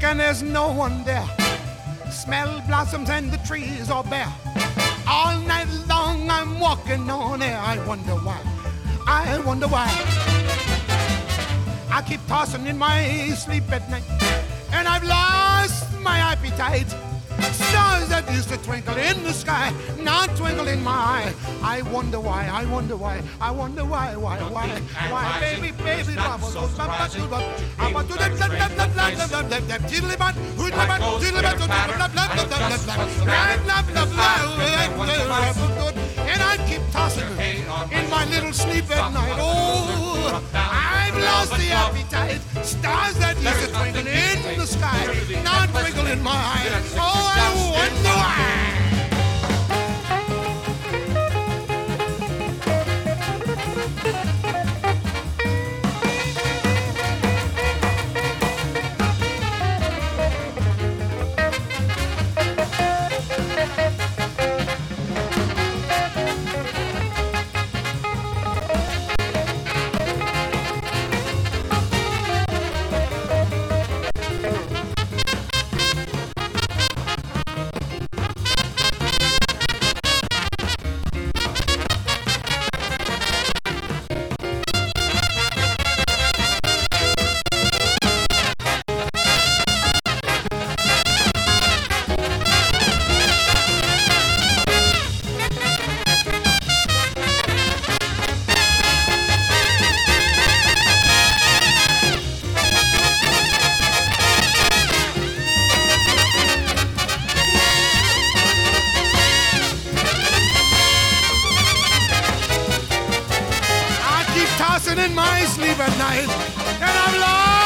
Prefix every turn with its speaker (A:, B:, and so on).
A: and there's no one there. Smell blossoms and the trees are bare. All night long I'm walking on air. I wonder why. I wonder why. I keep tossing in my sleep at night, and I've lost my appetite. Stars that used to twinkle in the sky now twinkle in my eye. I wonder why, I wonder why, I wonder why, why, baby, baby, bubble goes bubble, I want to and I keep tossing in my little sleep at night. Oh, I've lost the appetite. Stars that used to twinkle in the sky now twinkle in my eyes. Oh, I wonder why. In my sleep at night, and I've lost